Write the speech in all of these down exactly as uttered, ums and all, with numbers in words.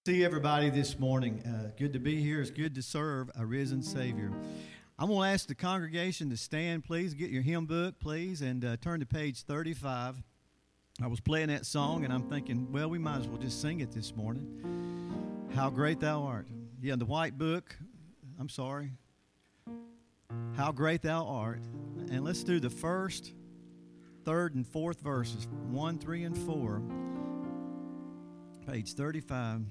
See everybody this morning. Uh, good to be here. It's good to serve a risen Savior. I'm going to ask the congregation to stand, please. Get your hymn book, please, and uh, turn to page thirty-five. I was playing that song, and I'm thinking, well, we might as well just sing it this morning. How Great Thou Art. Yeah, the white book. I'm sorry. How Great Thou Art. And let's do the first, third, and fourth verses, one, three, and four. Page thirty-five.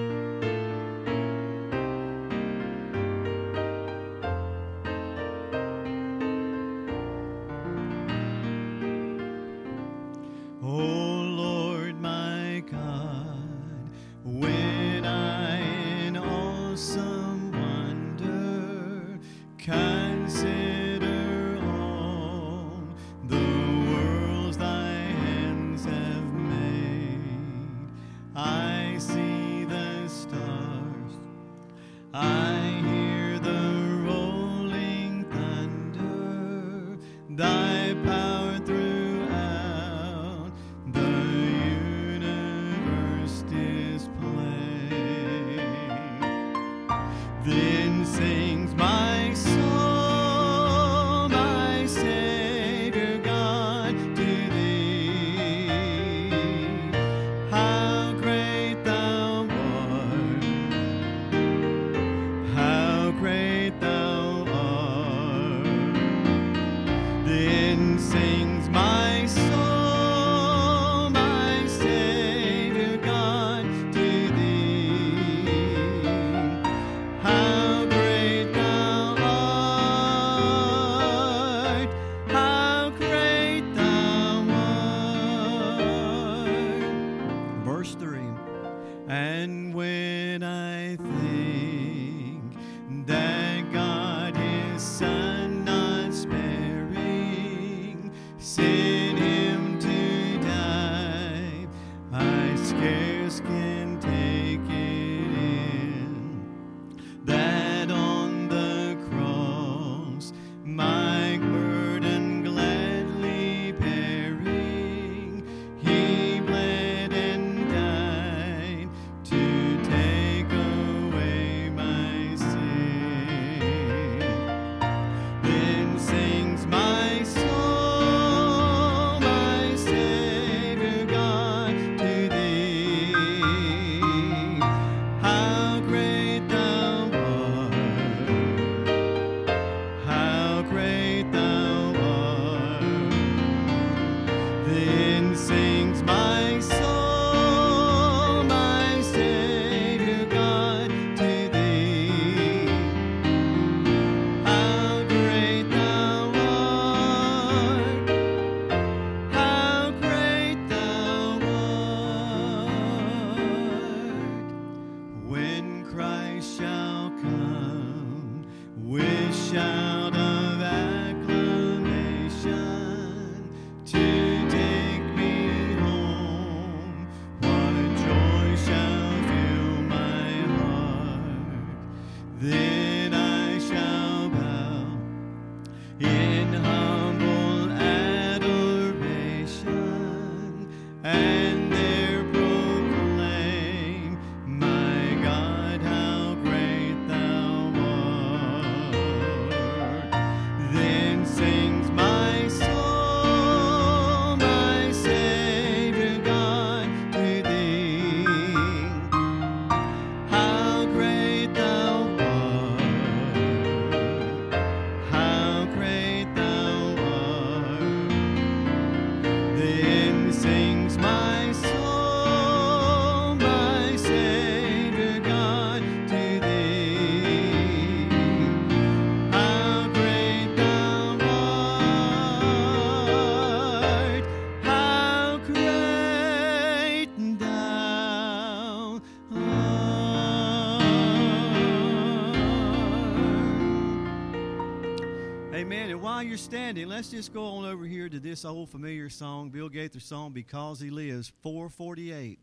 You're standing, let's just go on over here to this old familiar song, Bill Gaither's song, Because He Lives, four forty-eight.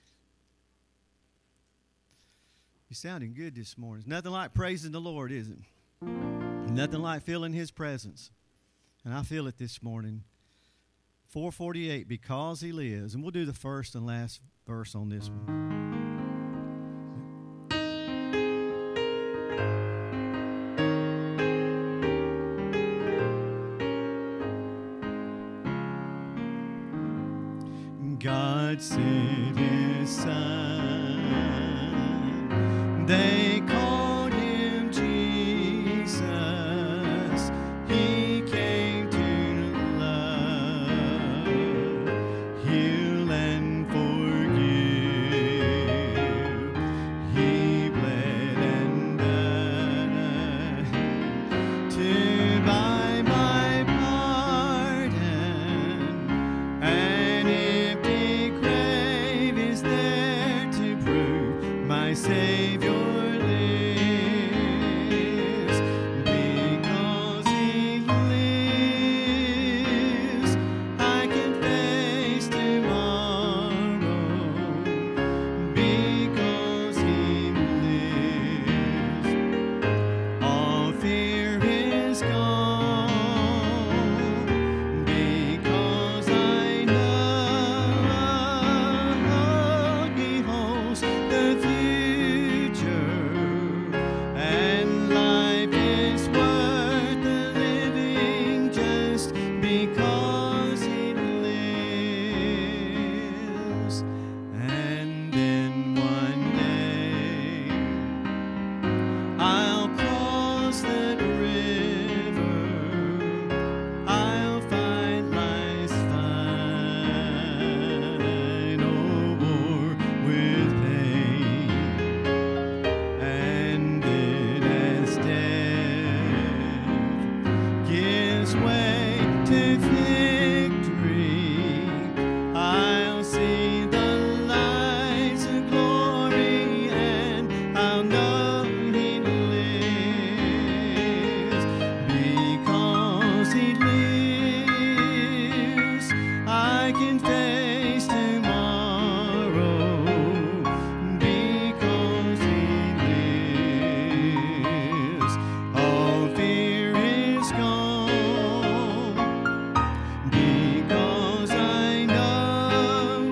You're sounding good this morning. It's nothing like praising the Lord, is it? Nothing like feeling His presence. And I feel it this morning. four forty-eight, Because He Lives. And we'll do the first and last verse on this one. God sent His Son. They called Him Jesus. He came to love, heal, and forgive. He bled and died to buy my pardon. An empty grave is there to prove my Savior lives. Because He lives, I can face tomorrow. Because He lives, all fear is gone. Because I know He holds the future, and life is worth the living just because He lives. And then one day I'll cross that river. I'll find life's final war with pain. And then as death gives way to victory, I'll see the lights of glory, and I'll know He lives. Because He lives, I can face tomorrow. Because He lives, all fear is gone. Because I know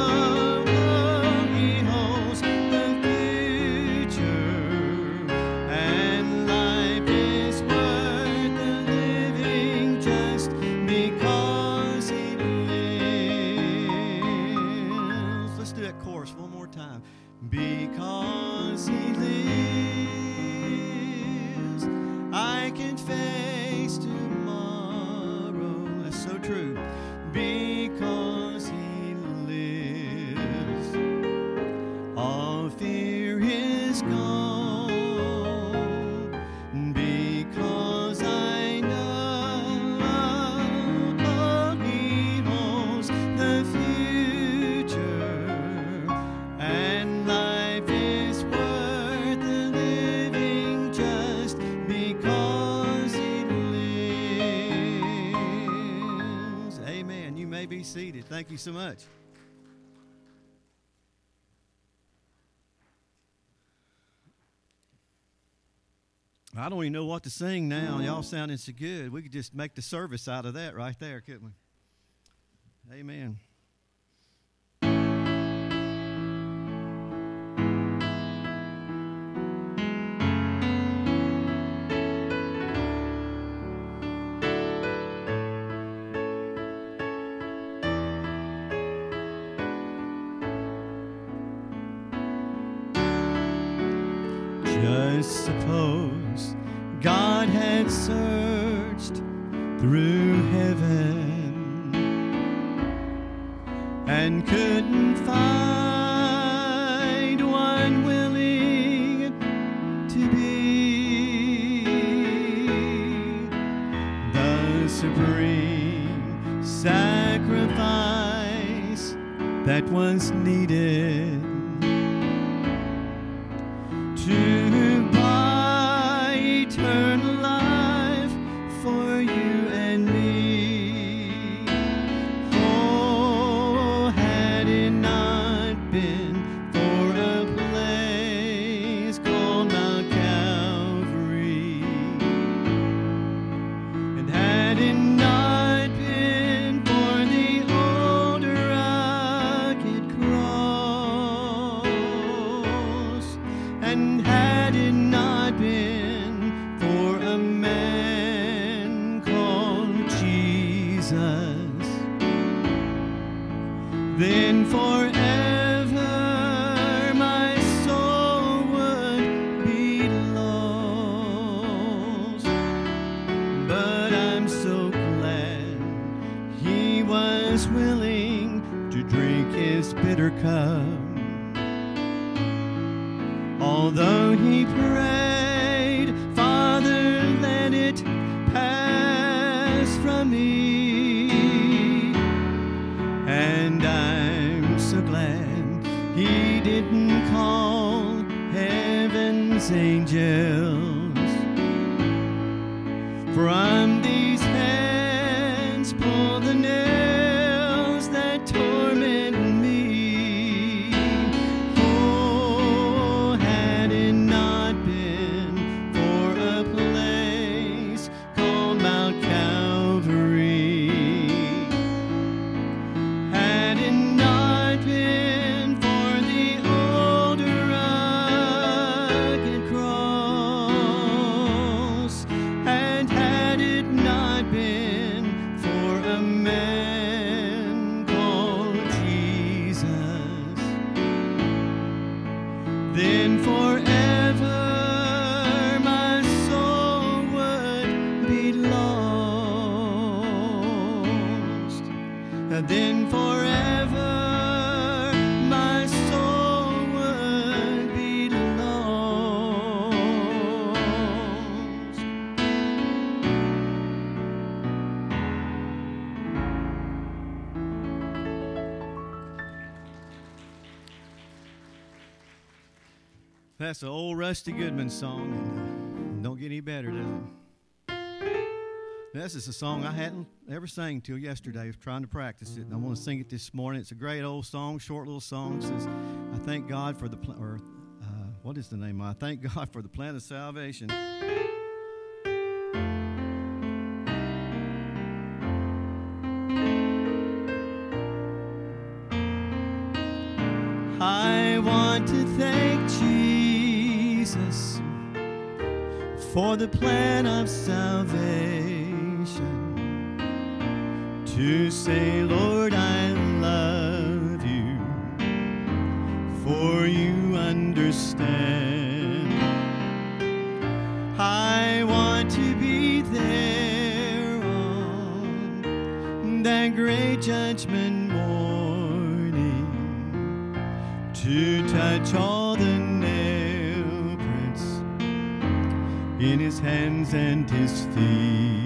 He holds the future, and life is worth the living just because He lives. Let's do that chorus one more time. Because He lives, I can face tomorrow. That's so true. Because He lives, all fear is gone. Because I know He holds the future, and life is worth the living just because He lives. Amen. You may be seated. Thank you so much. I don't even know what to sing now. Y'all sounding so good. We could just make the service out of that right there, couldn't we? Amen. Just suppose God had searched through heaven and couldn't find one willing to be the supreme sacrifice that was needed to buy eternal life for you and me. Oh, had it not been for a place called Mount Calvary, and had it not been for the old rugged cross, and had it not been for a man called Jesus, then for Although he prayed, Father, let it pass from me. And I'm so glad he didn't call heaven's angels. From these hands pull the nails that torment me. Oh, had it not been for a place called Mount Calvary, had it not been for the old rugged cross, and had it not been for a man called Jesus, then forever my soul would be lost. Then forever my soul would be lost. That's an old Rusty Goodman song, and uh, don't get any better, does it? This is a song I hadn't ever sang till yesterday. I was trying to practice it, and I want to sing it this morning. It's a great old song, short little song. It says, I thank God for the, pl- or uh, what is the name? I thank God for the plan of salvation. I want to thank Jesus for the plan of salvation, to say, Lord, I love you, for you understand. I want to be there on that great judgment morning, to touch all the nail prints in his hands and his feet.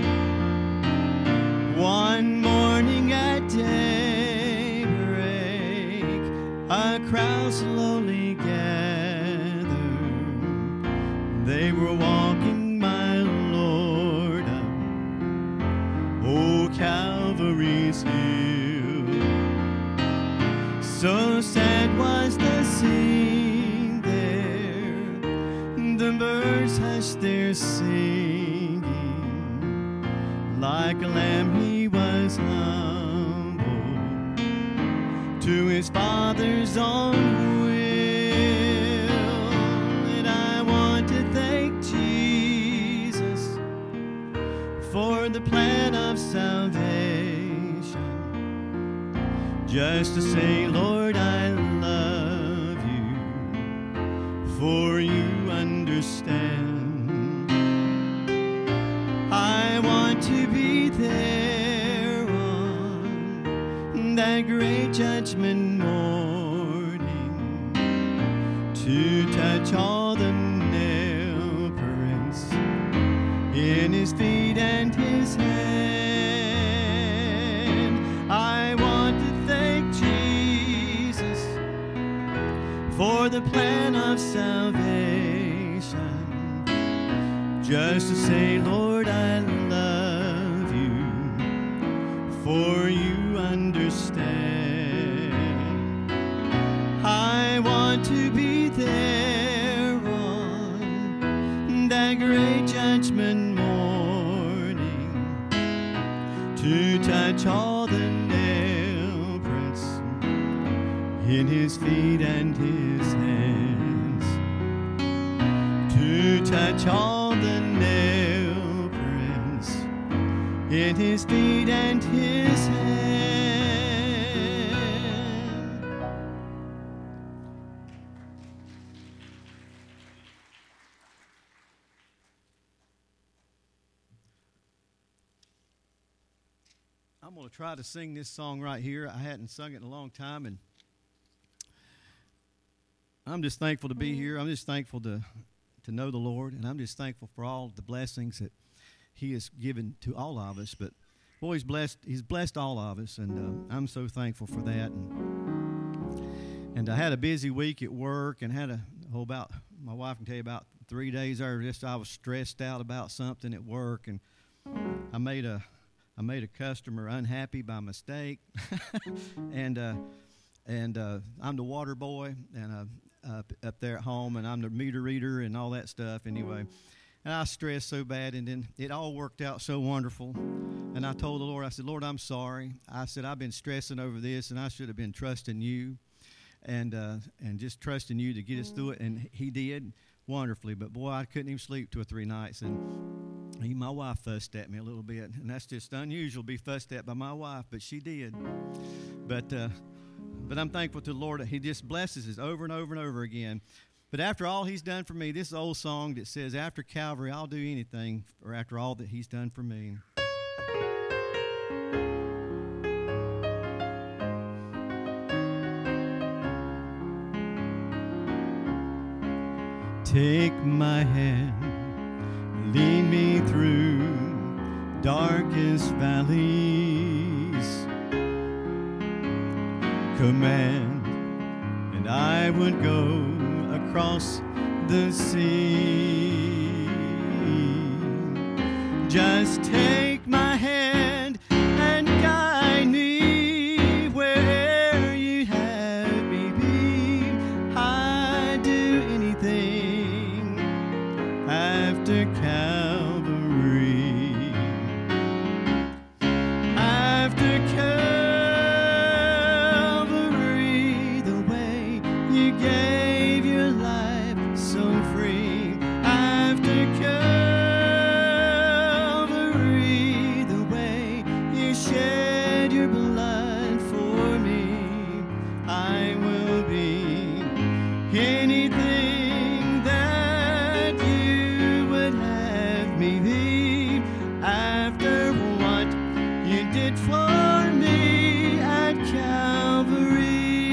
One morning at daybreak, a crowd slowly gathered. They were walking, my Lord, up old Calvary's hill. So sad was the scene there, the birds hushed their singing. Like a lamb he was humble to his Father's own will. And I want to thank Jesus for the plan of salvation, just to say, Lord, I love you, for you understand. I want to be there on that great judgment morning, to touch all the nail prints in his feet and his hand. I want to thank Jesus for the plan of salvation, just to say, Lord, I love you, for you understand. I want to be there on that great judgment morning, to touch all the nail prints in his feet and his hands, to touch all the nail prints in his feet and his hands. I'm going to try to sing this song right here. I hadn't sung it in a long time, and I'm just thankful to be here. I'm just thankful to to know the Lord, and I'm just thankful for all the blessings that He has given to all of us. But boy, He's blessed. He's blessed all of us, and uh, I'm so thankful for that. And, and I had a busy week at work, and had a whole about my wife can tell you about three days there. Just I was stressed out about something at work, and I made a I made a customer unhappy by mistake, and uh, and uh, I'm the water boy, and uh, up up there at home, and I'm the meter reader and all that stuff. Anyway, and I stressed so bad, and then it all worked out so wonderful. And I told the Lord, I said, Lord, I'm sorry. I said I've been stressing over this, and I should have been trusting you, and uh, and just trusting you to get us through it. And He did wonderfully. But boy, I couldn't even sleep two or three nights, and he, my wife fussed at me a little bit, and that's just unusual to be fussed at by my wife, but she did. But uh, but I'm thankful to the Lord that He just blesses us over and over and over again. But after all He's done for me, this is an old song that says, after Calvary, I'll do anything, or after all that He's done for me. Take my hand, lead me through darkest valleys. Command, and I would go across the sea. Just take my hand and guide me where you have me be. I'd do anything after Calvary. After Calvary, the way you gave your life so free. After Calvary, the way you shed your blood for me, I will be anything that you would have me be. After what you did for me at Calvary.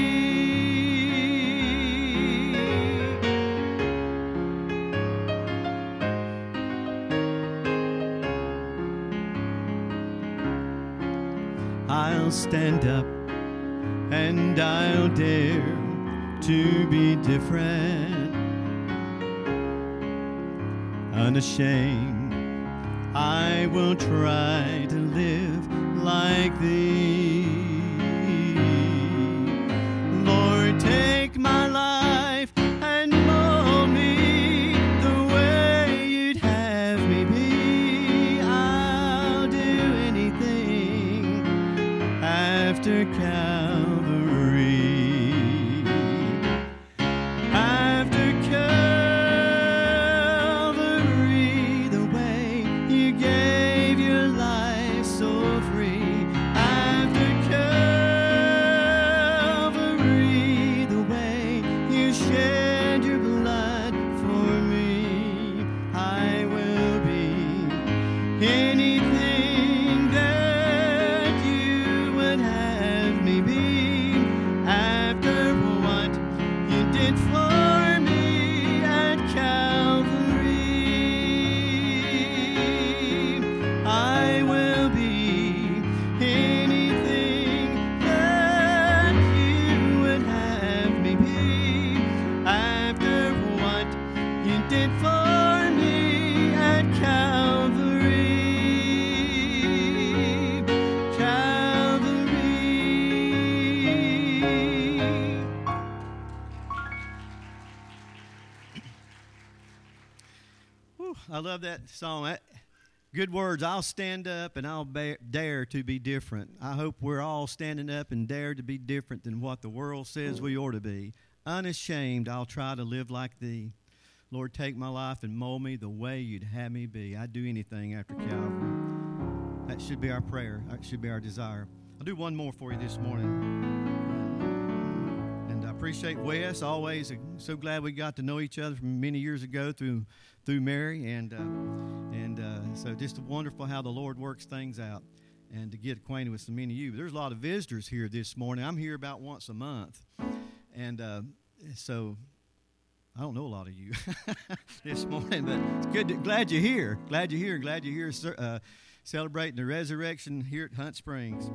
I'll stand up and I'll dare to be different, unashamed. I will try to live like Thee. Lord, take my life and mold me the way you'd have me be. I'll do anything after Calvary. After Calvary, the way you gave your life so free. After Calvary, the way you shed your blood for me, I will be anything that you would have me be. After what you did for me at Calvary, I will be anything that you would have me be. After what you did for me at Calvary, Calvary. Whew, I love that song. That, good words. I'll stand up and I'll bear, dare to be different. I hope we're all standing up and dare to be different than what the world says we ought to be. Unashamed, I'll try to live like Thee. Lord, take my life and mold me the way you'd have me be. I'd do anything after Calvary. That should be our prayer. That should be our desire. I'll do one more for you this morning. And I appreciate Wes. Always so glad we got to know each other from many years ago through through Mary. And uh, and uh, so just wonderful how the Lord works things out, and to get acquainted with so many of you. There's a lot of visitors here this morning. I'm here about once a month. And uh, so I don't know a lot of you this morning, but it's good. To, glad you're here. Glad you're here. Glad you're here uh, celebrating the resurrection here at Hunt Springs.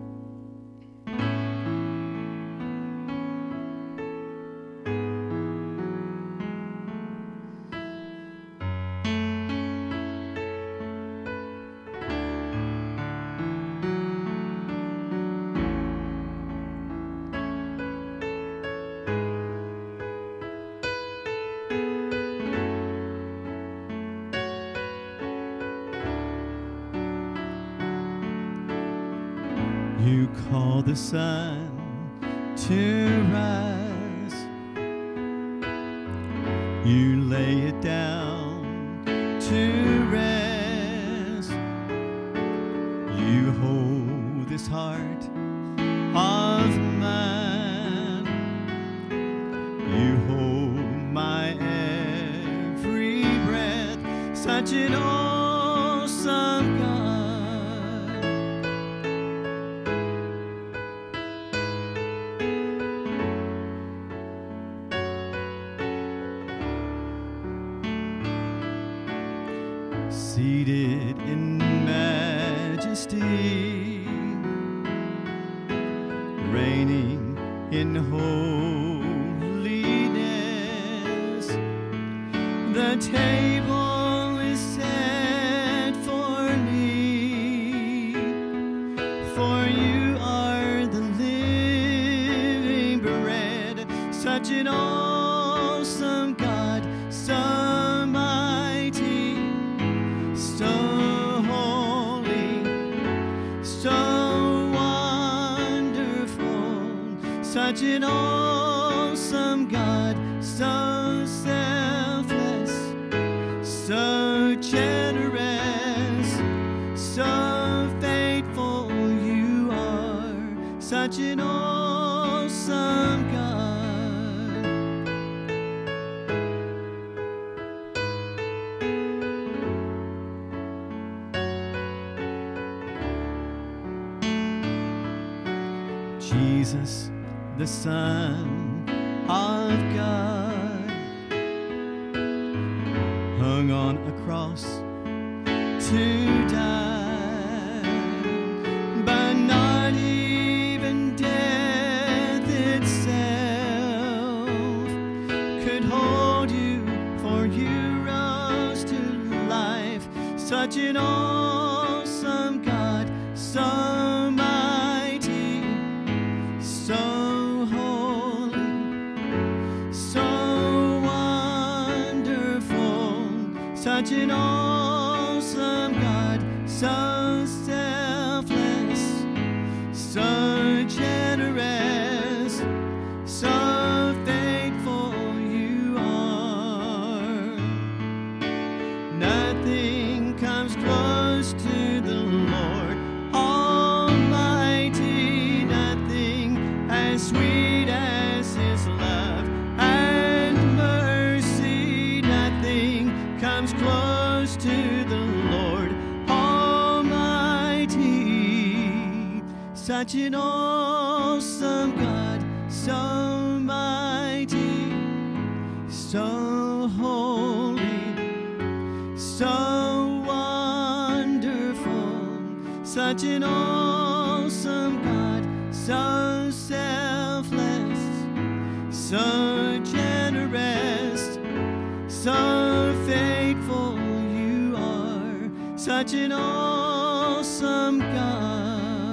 You call the sun to rise. You lay it down to rest. You hold this heart of mine. You hold my every breath. Such an awesome God. Seated in majesty, reigning in holiness, the table is set for me, for you are the living bread. Such an awesome God, so such an awesome God, so selfless, so generous, so faithful you are, such an awesome God. Jesus, the Son of God, hung on a cross to die, but not even death itself could hold you, for you rose to life. Such an awesome God, so mighty, so such an awesome God, so selfless, so generous, so faithful you are. Nothing comes close to the Lord Almighty, nothing as sweet as His love and mercy, nothing comes close to the Lord Almighty. Such an awesome God, so mighty, so holy, so wonderful. Such an awesome God, so selfless, so generous, so faithful you are, such an awesome God.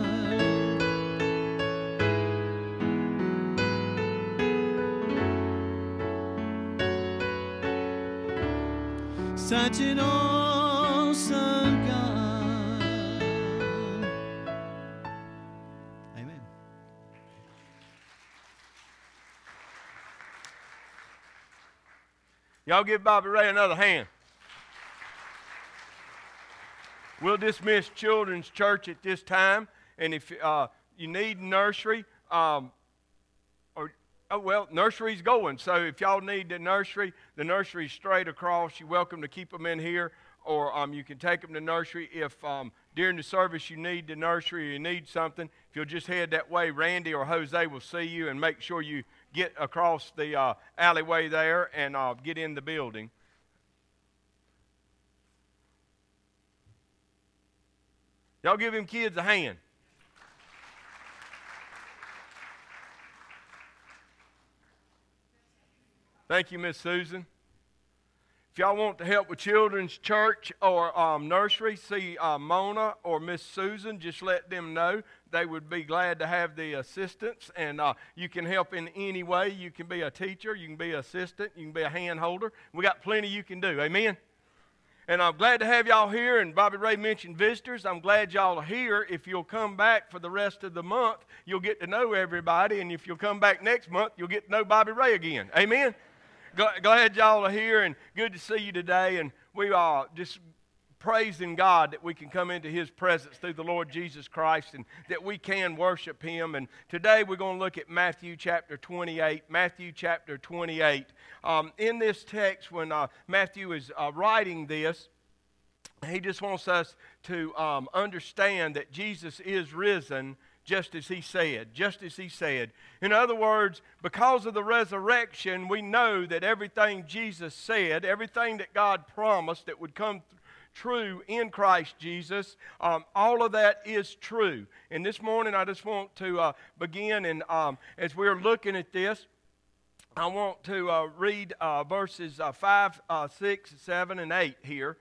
Such an awesome God. Amen. Y'all give Bobby Ray another hand. We'll dismiss Children's Church at this time, and if uh, you need nursery, um, or oh well, nursery's going. So if y'all need the nursery, the nursery's straight across. You're welcome to keep them in here, or um, you can take them to nursery. If um, during the service you need the nursery or you need something, if you'll just head that way, Randy or Jose will see you and make sure you get across the uh, alleyway there and uh, get in the building. Y'all give them kids a hand. Thank you, Miss Susan. If y'all want to help with children's church or um, nursery, see uh, Mona or Miss Susan, just let them know. They would be glad to have the assistance, and uh, you can help in any way. You can be a teacher, you can be an assistant, you can be a hand holder. We got plenty you can do. Amen? And I'm glad to have y'all here, and Bobby Ray mentioned visitors. I'm glad y'all are here. If you'll come back for the rest of the month, you'll get to know everybody, and if you'll come back next month, you'll get to know Bobby Ray again. Amen? Glad y'all are here, and good to see you today. And we are just praising God that we can come into His presence through the Lord Jesus Christ, and that we can worship Him. And today we're going to look at Matthew chapter twenty-eight. Matthew chapter twenty-eight. Um, in this text, when uh, Matthew is uh, writing this, he just wants us to um, understand that Jesus is risen, just as He said, just as He said. In other words, because of the resurrection, we know that everything Jesus said, everything that God promised that would come th- true in Christ Jesus, um, all of that is true. And this morning I just want to uh, begin, and um, as we're looking at this, I want to uh, read uh, verses uh, five, uh, six, seven, and eight here.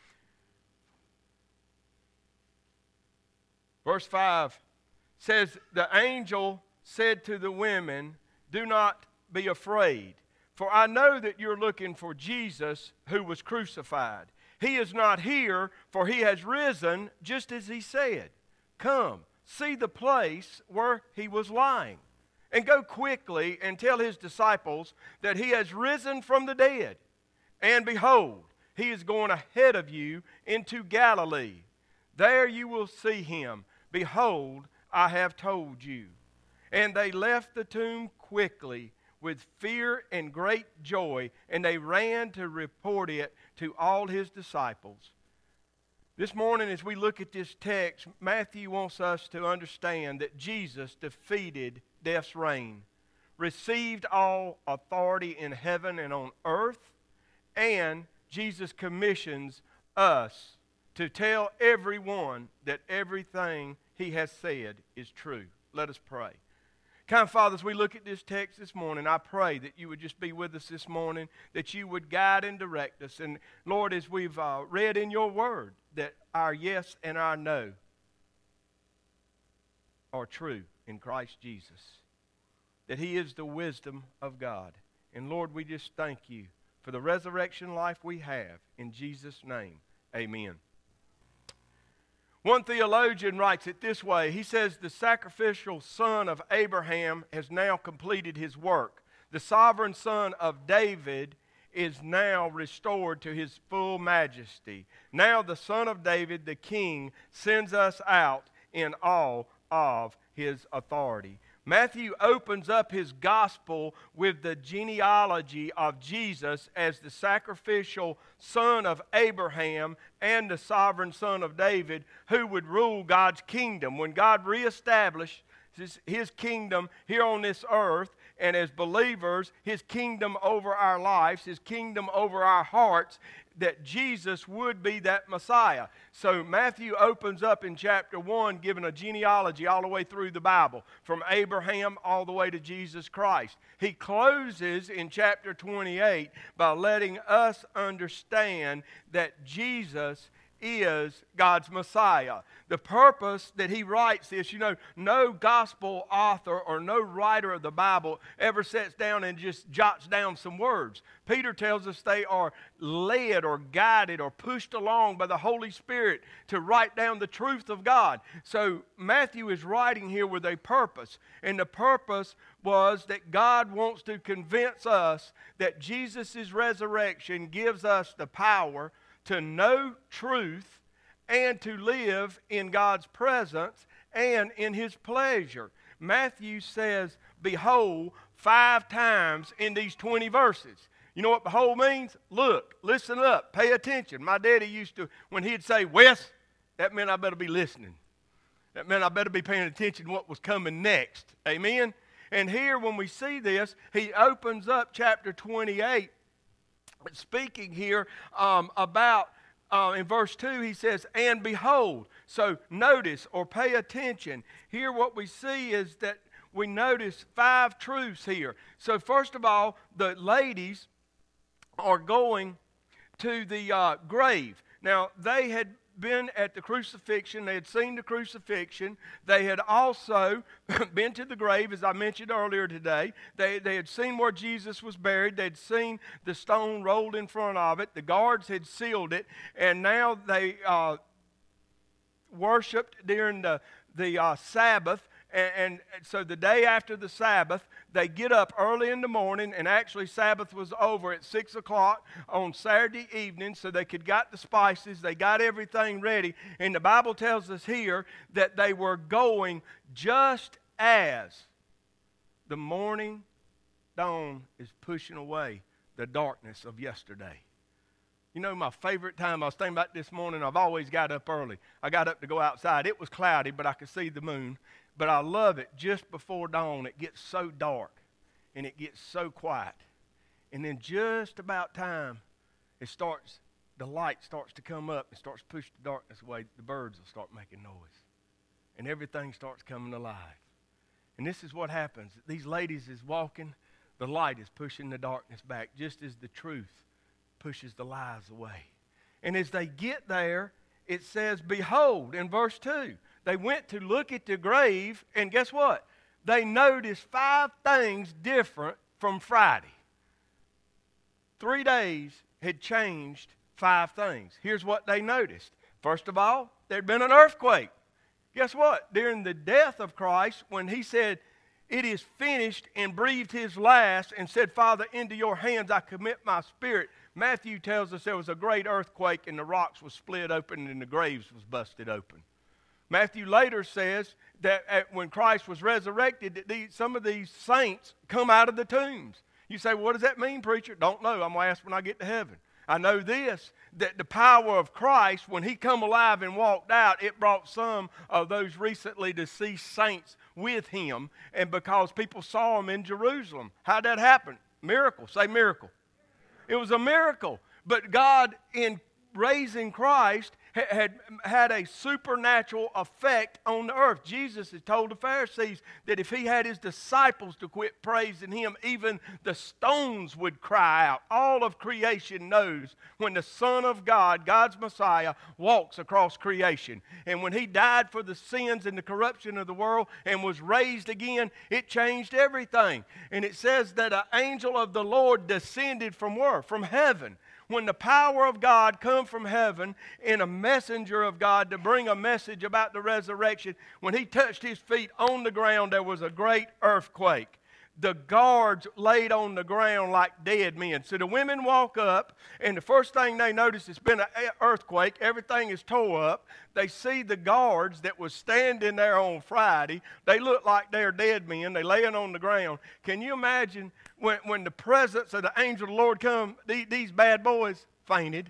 Verse five says, "The angel said to the women, 'Do not be afraid, for I know that you're looking for Jesus who was crucified. He is not here, for He has risen, just as He said. Come, see the place where He was lying, and go quickly and tell His disciples that He has risen from the dead. And behold, He is going ahead of you into Galilee. There you will see Him. Behold, I have told you.' And they left the tomb quickly with fear and great joy, and they ran to report it to all His disciples." This morning, as we look at this text, Matthew wants us to understand that Jesus defeated death's reign, received all authority in heaven and on earth, and Jesus commissions us to tell everyone that everything He has said is true. Let us pray. Kind Father, as we look at this text this morning, I pray that you would just be with us this morning, that you would guide and direct us. And Lord, as we've uh, read in your word, that our yes and our no are true in Christ Jesus, that He is the wisdom of God. And Lord, we just thank you for the resurrection life we have. In Jesus' name, amen. One theologian writes it this way. He says, "The sacrificial son of Abraham has now completed his work. The sovereign son of David is now restored to his full majesty. Now the son of David, the king, sends us out in all of his authority." Matthew opens up his gospel with the genealogy of Jesus as the sacrificial son of Abraham and the sovereign son of David who would rule God's kingdom. When God reestablished his, his kingdom here on this earth, and as believers, His kingdom over our lives, His kingdom over our hearts, that Jesus would be that Messiah. So Matthew opens up in chapter one giving a genealogy all the way through the Bible, from Abraham all the way to Jesus Christ. He closes in chapter twenty-eight by letting us understand that Jesus is God's Messiah. The purpose that he writes this, you know, no gospel author or no writer of the Bible ever sits down and just jots down some words. Peter tells us they are led or guided or pushed along by the Holy Spirit to write down the truth of God. So Matthew is writing here with a purpose, and the purpose was that God wants to convince us that Jesus' resurrection gives us the power to know truth and to live in God's presence and in His pleasure. Matthew says, "Behold," five times in these twenty verses. You know what behold means? Look, listen up, pay attention. My daddy used to, when he'd say, "Wes," that meant I better be listening. That meant I better be paying attention to what was coming next. Amen? And here when we see this, he opens up chapter twenty-eight, speaking here um, about, uh, in verse two, he says, and behold. So notice or pay attention. Here what we see is that we notice five truths here. So first of all, the ladies are going to the uh, grave. Now, they had been at the crucifixion. They had seen the crucifixion. They had also been to the grave, as I mentioned earlier today. They, they had seen where Jesus was buried. They had seen the stone rolled in front of it. The guards had sealed it. And now they uh, worshiped during the, the uh, Sabbath. And, and so the day after the Sabbath, they get up early in the morning, and actually Sabbath was over at six o'clock on Saturday evening, so they could got the spices, they got everything ready. And the Bible tells us here that they were going just as the morning dawn is pushing away the darkness of yesterday. You know, my favorite time, I was thinking about this morning, I've always got up early. I got up to go outside. It was cloudy, but I could see the moon. But I love it just before dawn. It gets so dark and it gets so quiet. And then just about time, it starts, the light starts to come up and starts to push the darkness away. The birds will start making noise. And everything starts coming alive. And this is what happens. These ladies is walking, the light is pushing the darkness back, just as the truth pushes the lies away. And as they get there, it says, behold, in verse two, they went to look at the grave, and guess what? They noticed five things different from Friday. Three days had changed five things. Here's what they noticed. First of all, there had been an earthquake. Guess what? During the death of Christ, when he said, it is finished, and breathed his last and said, Father, into your hands I commit my spirit, Matthew tells us there was a great earthquake and the rocks was split open and the graves was busted open. Matthew later says that at, when Christ was resurrected, that these, some of these saints come out of the tombs. You say, well, what does that mean, preacher? Don't know. I'm going to ask when I get to heaven. I know this, that the power of Christ, when he come alive and walked out, it brought some of those recently deceased saints with him, and because people saw him in Jerusalem. How'd that happen? Miracle. Say miracle. It was a miracle. But God, in raising Christ, had had a supernatural effect on the earth. Jesus had told the Pharisees that if he had his disciples to quit praising him, even the stones would cry out. All of creation knows when the Son of God, God's Messiah, walks across creation. And when he died for the sins and the corruption of the world and was raised again, it changed everything. And it says that an angel of the Lord descended from where? From heaven. When the power of God come from heaven in a messenger of God to bring a message about the resurrection, when he touched his feet on the ground, there was a great earthquake. The guards laid on the ground like dead men. So the women walk up, and the first thing they notice, it's been an earthquake. Everything is tore up. They see the guards that was standing there on Friday. They look like they're dead men. They're laying on the ground. Can you imagine when, when the presence of the angel of the Lord come, these, these bad boys fainted.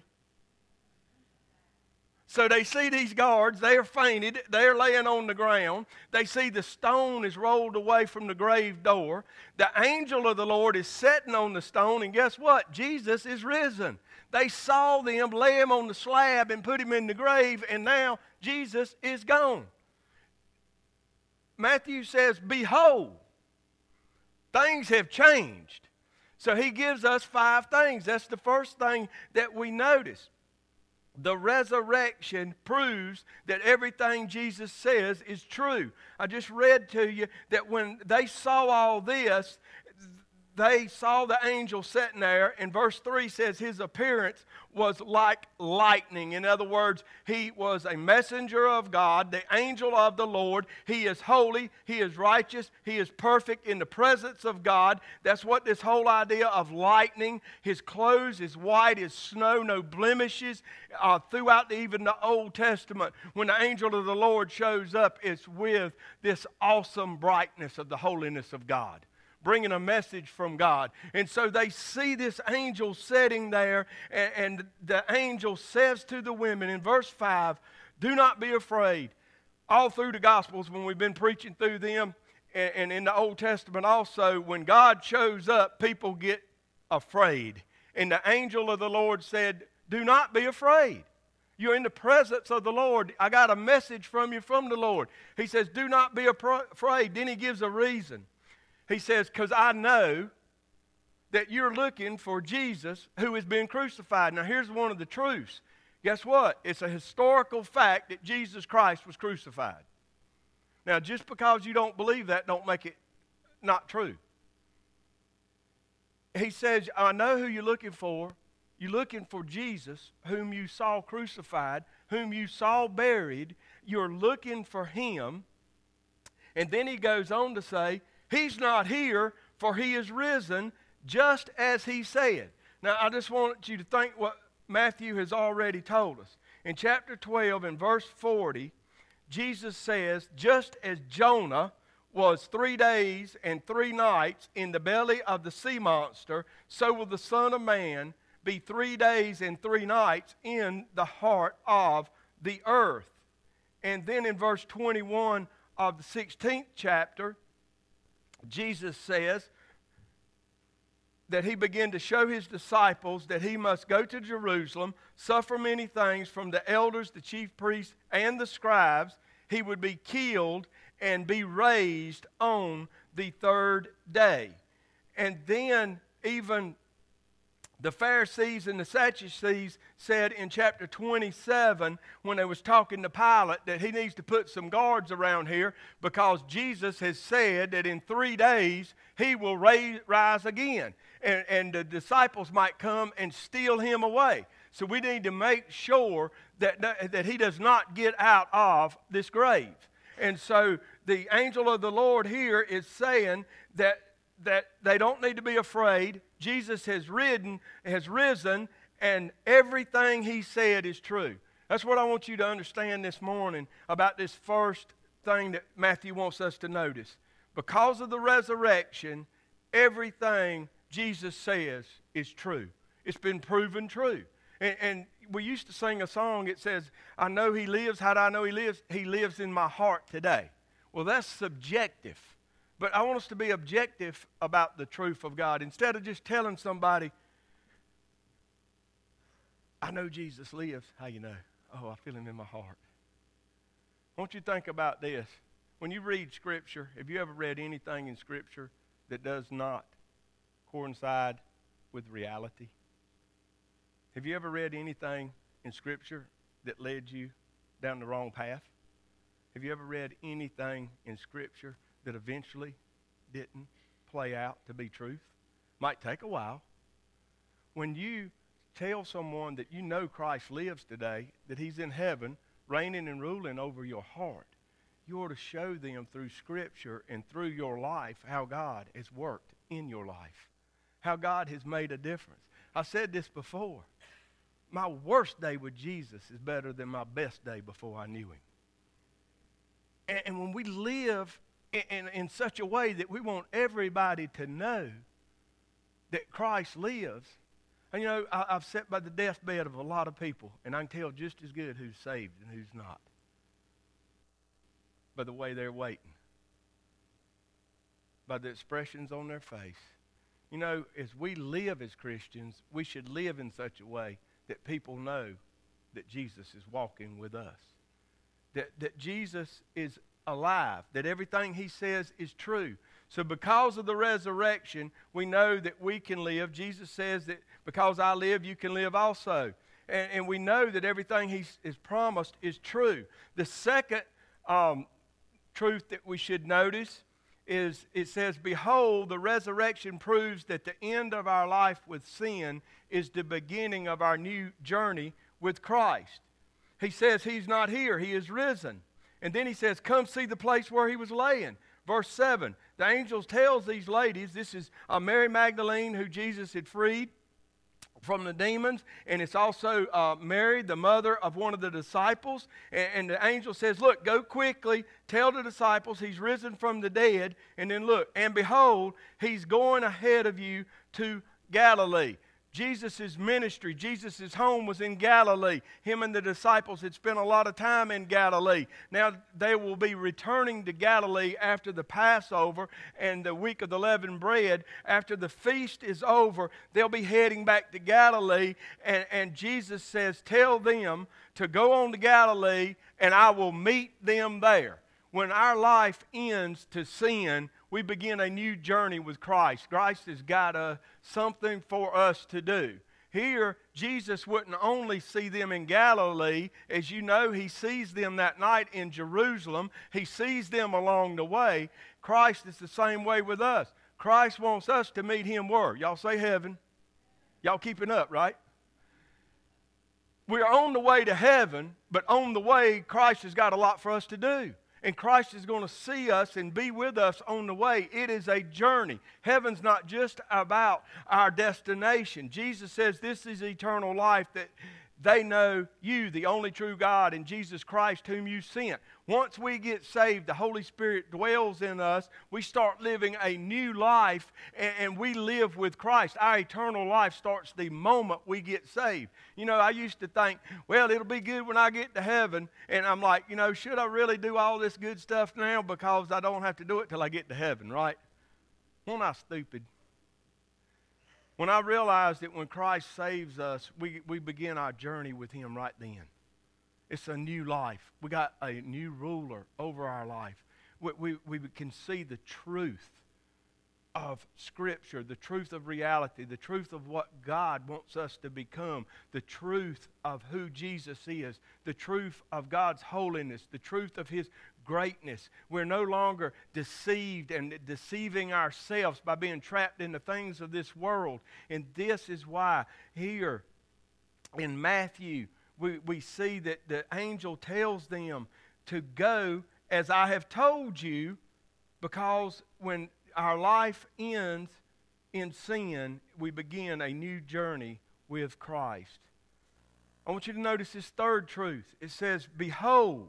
So they see these guards, they are fainted, they're laying on the ground. They see the stone is rolled away from the grave door. The angel of the Lord is sitting on the stone, and guess what? Jesus is risen. They saw them lay him on the slab and put him in the grave, and now Jesus is gone. Matthew says, behold, things have changed. So he gives us five things. That's the first thing that we notice. The resurrection proves that everything Jesus says is true. I just read to you that when they saw all this, they saw the angel sitting there, and verse three says his appearance was like lightning. In other words, he was a messenger of God, the angel of the Lord. He is holy, he is righteous, he is perfect in the presence of God. That's what this whole idea of lightning. His clothes is white as snow, no blemishes. Uh, throughout the, even the Old Testament, when the angel of the Lord shows up, it's with this awesome brightness of the holiness of God, bringing a message from God. And so they see this angel sitting there, and, and the angel says to the women in verse five, do not be afraid. All through the Gospels, when we've been preaching through them, and, and in the Old Testament also, when God shows up, people get afraid. And the angel of the Lord said, do not be afraid. You're in the presence of the Lord. I got a message from you from the Lord. He says, do not be afraid. Then he gives a reason. He says, because I know that you're looking for Jesus who has been crucified. Now here's one of the truths. Guess what? It's a historical fact that Jesus Christ was crucified. Now just because you don't believe that, don't make it not true. He says, I know who you're looking for. You're looking for Jesus, whom you saw crucified, whom you saw buried. You're looking for him. And then he goes on to say, he's not here, for he is risen, just as he said. Now, I just want you to think what Matthew has already told us. In chapter twelve, in verse forty, Jesus says, just as Jonah was three days and three nights in the belly of the sea monster, so will the Son of Man be three days and three nights in the heart of the earth. And then in verse twenty-one of the sixteenth chapter, Jesus says that he began to show his disciples that he must go to Jerusalem, suffer many things from the elders, the chief priests, and the scribes. He would be killed and be raised on the third day. And then even the Pharisees and the Sadducees said in chapter twenty-seven, when they was talking to Pilate, that he needs to put some guards around here because Jesus has said that in three days he will raise, rise again. And, and the disciples might come and steal him away. So we need to make sure that, that, that he does not get out of this grave. And so the angel of the Lord here is saying that, that they don't need to be afraid. Jesus has ridden, has risen, and everything he said is true. That's what I want you to understand this morning about this first thing that Matthew wants us to notice. Because of the resurrection, everything Jesus says is true. It's been proven true. And, and we used to sing a song, it says, I know he lives. How do I know he lives? He lives in my heart today. Well, that's subjective. But I want us to be objective about the truth of God. Instead of just telling somebody, I know Jesus lives. How you know? Oh, I feel him in my heart. I want you to think about this. When you read Scripture, have you ever read anything in Scripture that does not coincide with reality? Have you ever read anything in Scripture that led you down the wrong path? Have you ever read anything in Scripture that eventually didn't play out to be truth? Might take a while. When you tell someone that you know Christ lives today, that he's in heaven, reigning and ruling over your heart, you ought to show them through Scripture and through your life how God has worked in your life, how God has made a difference. I said this before. My worst day with Jesus is better than my best day before I knew him. And, and when we live in, in, in such a way that we want everybody to know that Christ lives, and you know, I, I've sat by the deathbed of a lot of people, and I can tell just as good who's saved and who's not by the way they're waiting, by the expressions on their face. You know, as we live as Christians, we should live in such a way that people know that Jesus is walking with us, that, that Jesus is alive, that everything he says is true. So because of the resurrection, we know that we can live. Jesus says that because I live, you can live also. And, and we know that everything he has promised is true. The second um, truth that we should notice is it says, behold, the resurrection proves that the end of our life with sin is the beginning of our new journey with Christ. He says he's not here, he is risen. And then he says, come see the place where he was laying. Verse seven, the angels tells these ladies, this is uh, Mary Magdalene who Jesus had freed from the demons, and it's also uh, Mary, the mother of one of the disciples. And, and the angel says, look, go quickly, tell the disciples he's risen from the dead, and then look, and behold, he's going ahead of you to Galilee. Jesus' ministry, Jesus' home was in Galilee. Him and the disciples had spent a lot of time in Galilee. Now they will be returning to Galilee after the Passover and the week of the leavened bread. After the feast is over, they'll be heading back to Galilee. And, and Jesus says, tell them to go on to Galilee and I will meet them there. When our life ends to sin, we begin a new journey with Christ. Christ has got a, something for us to do. Here, Jesus wouldn't only see them in Galilee. As you know, he sees them that night in Jerusalem. He sees them along the way. Christ is the same way with us. Christ wants us to meet him where? Y'all say heaven. Y'all keeping up, right? We're on the way to heaven, but on the way, Christ has got a lot for us to do. And Christ is going to see us and be with us on the way. It is a journey. Heaven's not just about our destination. Jesus says this is eternal life, that they know you, the only true God, and Jesus Christ whom you sent. Once we get saved, the Holy Spirit dwells in us. We start living a new life, and, and we live with Christ. Our eternal life starts the moment we get saved. You know, I used to think, well, it'll be good when I get to heaven. And I'm like, you know, should I really do all this good stuff now because I don't have to do it till I get to heaven, right? Wasn't I stupid? When I realized that when Christ saves us, we, we begin our journey with him right then. It's a new life. We got a new ruler over our life. We, we, we can see the truth of Scripture, the truth of reality, the truth of what God wants us to become, the truth of who Jesus is, the truth of God's holiness, the truth of his greatness. We're no longer deceived and deceiving ourselves by being trapped in the things of this world. And this is why here in Matthew, we, we see that the angel tells them to go as I have told you, because when our life ends in sin, we begin a new journey with Christ. I want you to notice this third truth. It says, behold,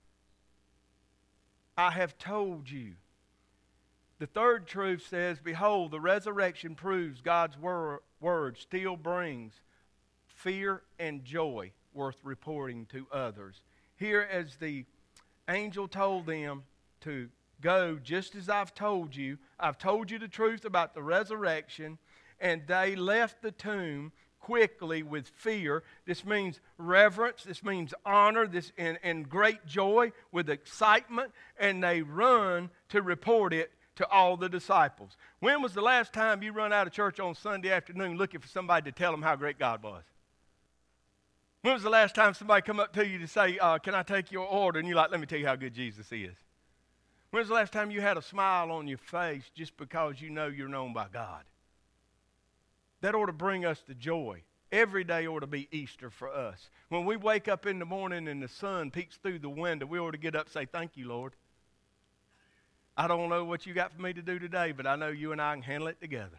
I have told you. The third truth says, behold, the resurrection proves God's wor- word still brings fear and joy worth reporting to others. Here, as the angel told them to go just as I've told you, I've told you the truth about the resurrection, and they left the tomb quickly with fear. This means reverence, this means honor, this and, and great joy, with excitement, and they run to report it to all the disciples. When was the last time you run out of church on Sunday afternoon looking for somebody to tell them how great God was? When was the last time somebody come up to you to say, uh, can I take your order? And you're like, let me tell you how good Jesus is. When was the last time you had a smile on your face just because you know you're known by God? That ought to bring us to joy. Every day ought to be Easter for us. When we wake up in the morning and the sun peeks through the window, we ought to get up and say, thank you, Lord. I don't know what you got for me to do today, but I know you and I can handle it together.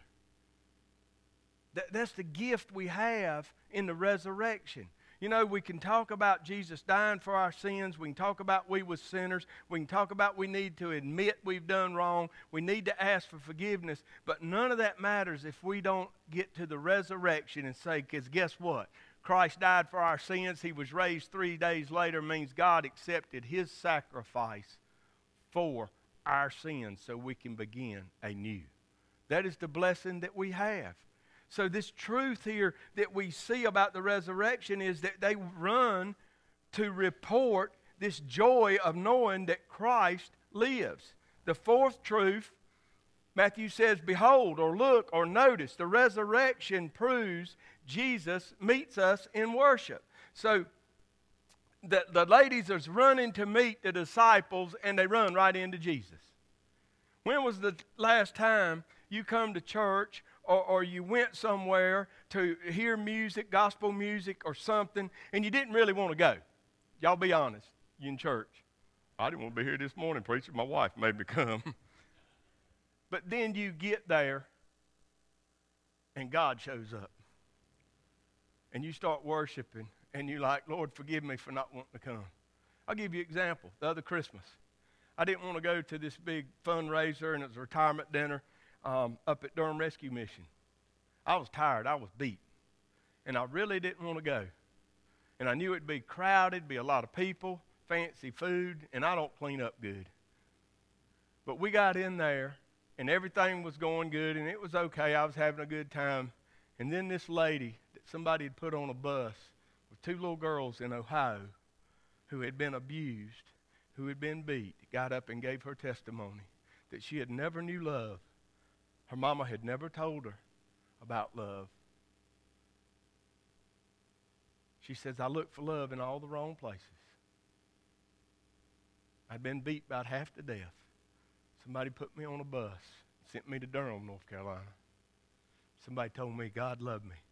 That, that's the gift we have in the resurrection. You know, we can talk about Jesus dying for our sins. We can talk about we was sinners. We can talk about we need to admit we've done wrong. We need to ask for forgiveness. But none of that matters if we don't get to the resurrection and say, because guess what? Christ died for our sins. He was raised three days later. Means God accepted his sacrifice for our sins so we can begin anew. That is the blessing that we have. So this truth here that we see about the resurrection is that they run to report this joy of knowing that Christ lives. The fourth truth, Matthew says, behold, or look, or notice, the resurrection proves Jesus meets us in worship. So the, the ladies are running to meet the disciples, and they run right into Jesus. When was the last time you come to church Or, or you went somewhere to hear music, gospel music or something, and you didn't really want to go? Y'all be honest. You in church. I didn't want to be here this morning, preacher. My wife made me come. But then you get there, and God shows up. And you start worshiping, and you're like, Lord, forgive me for not wanting to come. I'll give you an example. The other Christmas, I didn't want to go to this big fundraiser, and it was a retirement dinner. Um, up at Durham Rescue Mission. I was tired. I was beat. and I really didn't want to go. And I knew it'd be crowded, be a lot of people, fancy food, and I don't clean up good. But we got in there, and everything was going good, and it was okay. I was having a good time. And then this lady that somebody had put on a bus with two little girls in Ohio who had been abused, who had been beat, got up and gave her testimony that she had never knew love. Her mama had never told her about love. She says, I looked for love in all the wrong places. I'd been beat about half to death. Somebody put me on a bus, sent me to Durham, North Carolina. Somebody told me God loved me.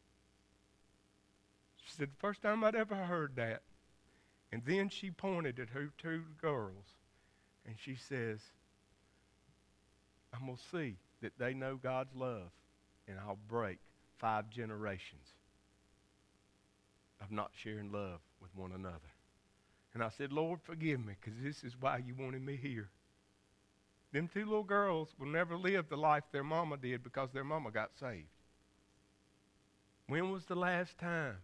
She said, the first time I'd ever heard that. And then she pointed at her two girls, and she says, I'm going to see that they know God's love, and I'll break five generations of not sharing love with one another. And I said, Lord, forgive me, because this is why you wanted me here. Them two little girls will never live the life their mama did because their mama got saved. When was the last time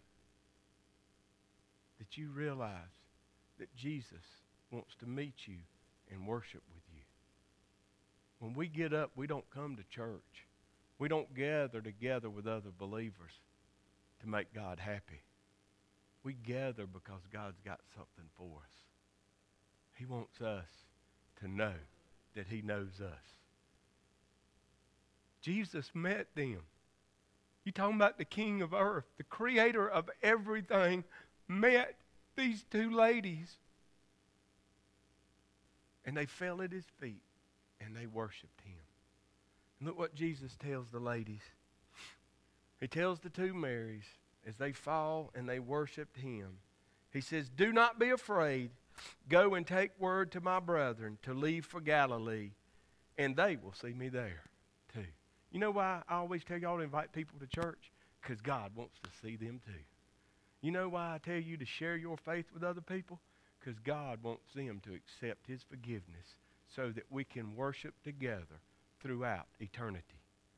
that you realized that Jesus wants to meet you and worship with you? When we get up, we don't come to church. We don't gather together with other believers to make God happy. We gather because God's got something for us. He wants us to know that he knows us. Jesus met them. You talking about the king of earth, the creator of everything, met these two ladies. And they fell at his feet and they worshiped him. And look what Jesus tells the ladies. He tells the two Marys as they fall and they worshiped him. He says, do not be afraid. Go and take word to my brethren to leave for Galilee, and they will see me there too. You know why I always tell y'all to invite people to church? Because God wants to see them too. You know why I tell you to share your faith with other people? Because God wants them to accept his forgiveness so that we can worship together throughout eternity.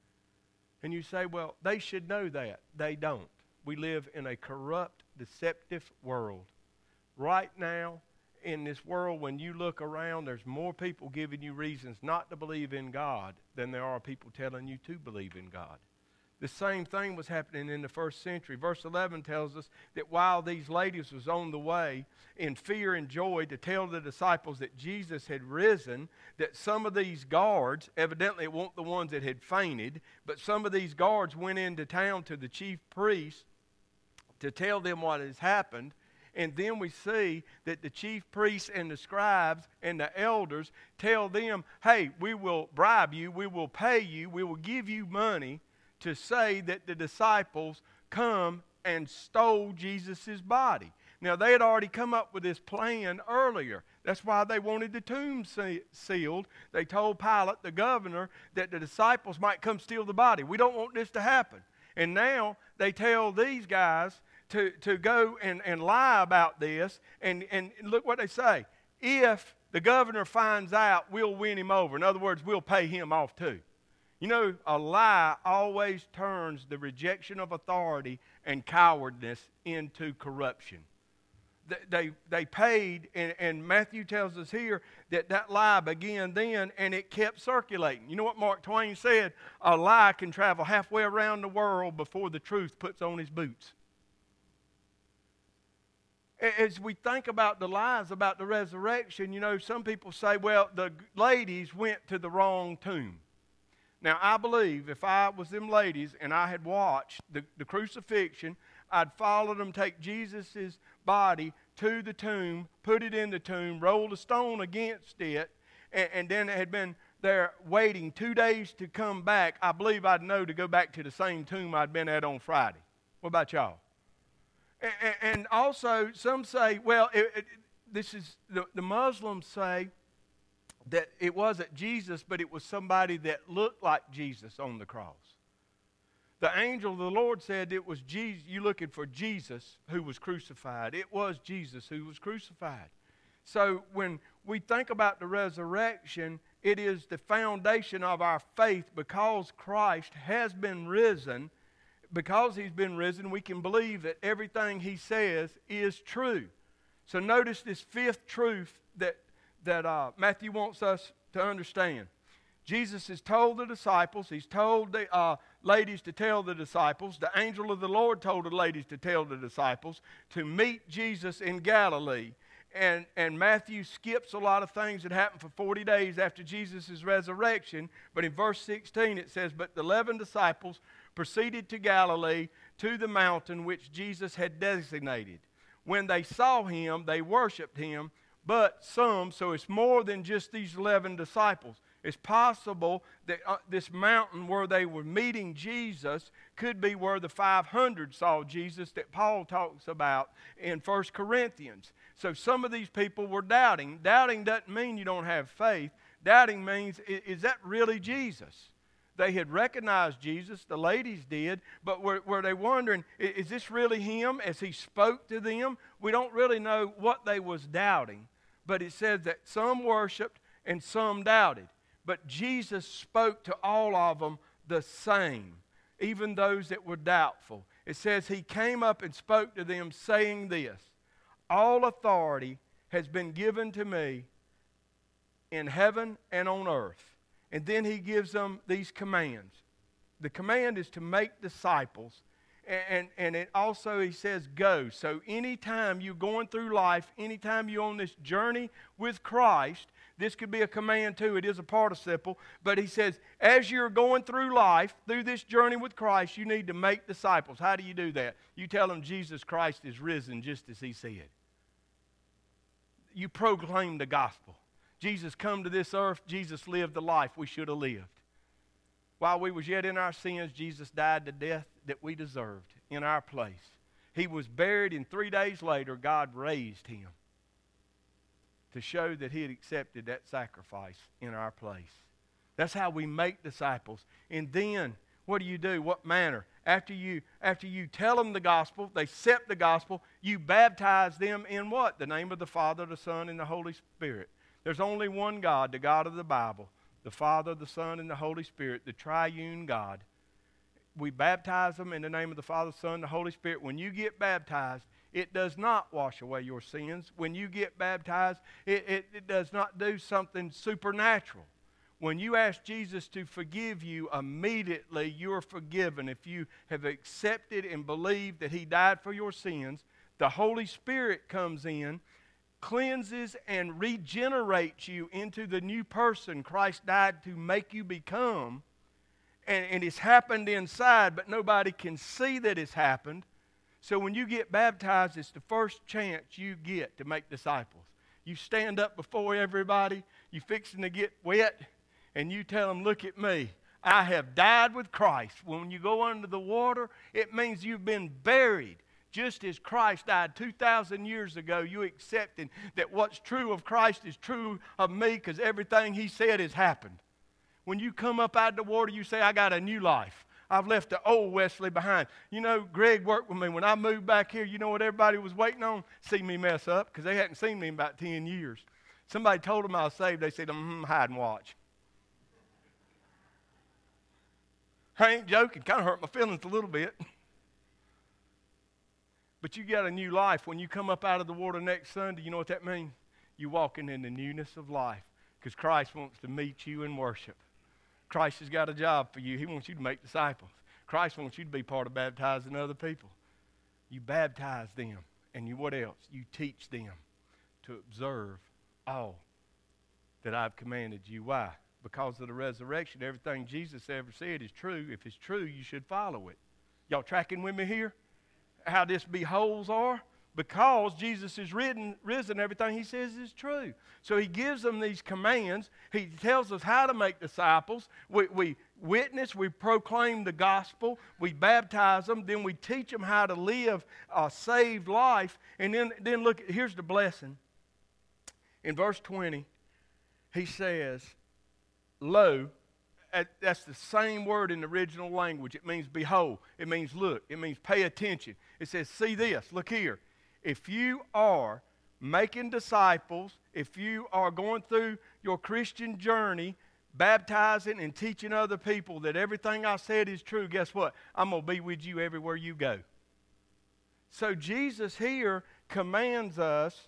And you say, well, they should know that. They don't. We live in a corrupt, deceptive world. Right now, in this world, when you look around, there's more people giving you reasons not to believe in God than there are people telling you to believe in God. The same thing was happening in the first century. Verse eleven tells us that while these ladies was on the way in fear and joy to tell the disciples that Jesus had risen, that some of these guards, evidently it weren't the ones that had fainted, but some of these guards went into town to the chief priests to tell them what has happened. And then we see that the chief priests and the scribes and the elders tell them, hey, we will bribe you, we will pay you, we will give you money to say that the disciples come and stole Jesus' body. Now, they had already come up with this plan earlier. That's why they wanted the tomb sealed. They told Pilate, the governor, that the disciples might come steal the body. We don't want this to happen. And now they tell these guys to, to go and, and lie about this. And, and look what they say. If the governor finds out, we'll win him over. In other words, we'll pay him off too. You know, a lie always turns the rejection of authority and cowardness into corruption. They, they, they paid, and, and Matthew tells us here that that lie began then, and it kept circulating. You know what Mark Twain said? A lie can travel halfway around the world before the truth puts on his boots. As we think about the lies about the resurrection, you know, some people say, well, the ladies went to the wrong tomb. Now, I believe if I was them ladies and I had watched the, the crucifixion, I'd followed them take Jesus' body to the tomb, put it in the tomb, rolled a stone against it, and, and then it had been there waiting two days to come back. I believe I'd know to go back to the same tomb I'd been at on Friday. What about y'all? And, and also, some say, well, it, it, this is the, the Muslims say that it wasn't Jesus, but it was somebody that looked like Jesus on the cross. The angel of the Lord said it was Jesus. You're looking for Jesus who was crucified. It was Jesus who was crucified. So when we think about the resurrection, it is the foundation of our faith because Christ has been risen. because he's been risen, we can believe that everything he says is true. So notice this fifth truth that, that uh, Matthew wants us to understand. Jesus has told the disciples, he's told the uh, ladies to tell the disciples, the angel of the Lord told the ladies to tell the disciples to meet Jesus in Galilee. And, and Matthew skips a lot of things that happened for forty days after Jesus' resurrection. But in verse sixteen it says, "But the eleven disciples proceeded to Galilee, to the mountain which Jesus had designated. When they saw him, they worshiped him, but some," so it's more than just these eleven disciples. It's possible that uh, this mountain where they were meeting Jesus could be where the five hundred saw Jesus that Paul talks about in First Corinthians. So some of these people were doubting. Doubting doesn't mean you don't have faith. Doubting means, is, is that really Jesus? They had recognized Jesus, the ladies did, but were, were they wondering, is this really him as he spoke to them? We don't really know what they was doubting, but it says that some worshiped and some doubted. But Jesus spoke to all of them the same, even those that were doubtful. It says he came up and spoke to them saying this, "All authority has been given to me in heaven and on earth." And then he gives them these commands. The command is to make disciples. And, and, and it also, he says, go. So anytime you're going through life, anytime you're on this journey with Christ, this could be a command too. It is a participle. But he says, as you're going through life, through this journey with Christ, you need to make disciples. How do you do that? You tell them Jesus Christ is risen just as he said. You proclaim the gospel. Jesus come to this earth. Jesus lived the life we should have lived. While we was yet in our sins, Jesus died the death that we deserved in our place. He was buried, and three days later, God raised him to show that he had accepted that sacrifice in our place. That's how we make disciples. And then, what do you do? What manner? After you, after you tell them the gospel, they accept the gospel, you baptize them in what? The name of the Father, the Son, and the Holy Spirit. There's only one God, the God of the Bible, the Father, the Son, and the Holy Spirit, the triune God. We baptize them in the name of the Father, the Son, and the Holy Spirit. When you get baptized, it does not wash away your sins. When you get baptized, it, it, it does not do something supernatural. When you ask Jesus to forgive you, immediately you are forgiven. If you have accepted and believed that he died for your sins, the Holy Spirit comes in, cleanses and regenerates you into the new person Christ died to make you become. And, and it's happened inside, but nobody can see that it's happened. So when you get baptized, it's the first chance you get to make disciples. You stand up before everybody, you fixing to get wet, and you tell them, look at me. I have died with Christ. When you go under the water, it means you've been buried. Just as Christ died two thousand years ago, you accepting that what's true of Christ is true of me because everything he said has happened. When you come up out of the water, you say, I got a new life. I've left the old Wesley behind. You know, Greg worked with me. When I moved back here, you know what everybody was waiting on? See me mess up because they hadn't seen me in about ten years. Somebody told them I was saved. They said, mm-hmm, hide and watch. I ain't joking. Kind of hurt my feelings a little bit. But you got a new life. When you come up out of the water next Sunday, you know what that means? You're walking in the newness of life because Christ wants to meet you in worship. Christ has got a job for you. He wants you to make disciples. Christ wants you to be part of baptizing other people. You baptize them. And you what else? You teach them to observe all that I've commanded you. Why? Because of the resurrection. Everything Jesus ever said is true. If it's true, you should follow it. Y'all tracking with me here? How this beholds are? Because Jesus is risen, risen, everything he says is true. So he gives them these commands. He tells us how to make disciples. We, we witness, we proclaim the gospel, we baptize them, then we teach them how to live a saved life. And then, then look, here's the blessing. In verse twenty, he says, lo, that's the same word in the original language. It means behold. It means look. It means pay attention. It says, see this. Look here. If you are making disciples, if you are going through your Christian journey, baptizing and teaching other people that everything I said is true, guess what? I'm going to be with you everywhere you go. So Jesus here commands us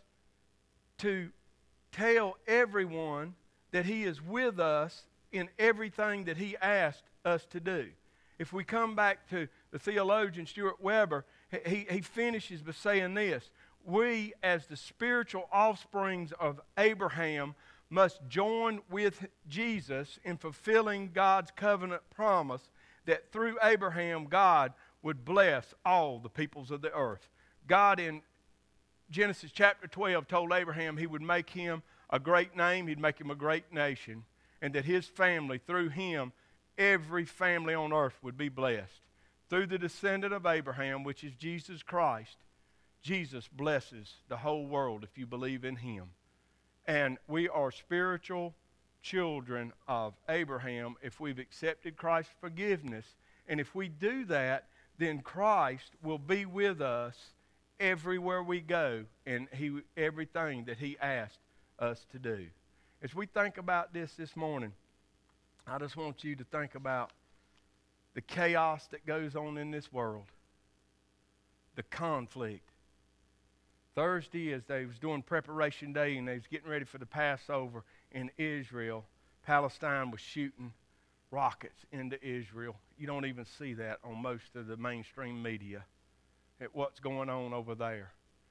to tell everyone that he is with us in everything that he asked us to do. If we come back to the theologian Stuart Weber, he, he finishes by saying this: we, as the spiritual offsprings of Abraham, must join with Jesus in fulfilling God's covenant promise that through Abraham, God would bless all the peoples of the earth. God in Genesis chapter twelve told Abraham he would make him a great name, he'd make him a great nation, and that his family, through him, every family on earth would be blessed. Through the descendant of Abraham, which is Jesus Christ, Jesus blesses the whole world if you believe in him. And we are spiritual children of Abraham if we've accepted Christ's forgiveness. And if we do that, then Christ will be with us everywhere we go and he, everything that he asked us to do. As we think about this this morning, I just want you to think about the chaos that goes on in this world, the conflict. Thursday, as they was doing preparation day and they was getting ready for the Passover in Israel, Palestine was shooting rockets into Israel. You don't even see that on most of the mainstream media at what's going on over there.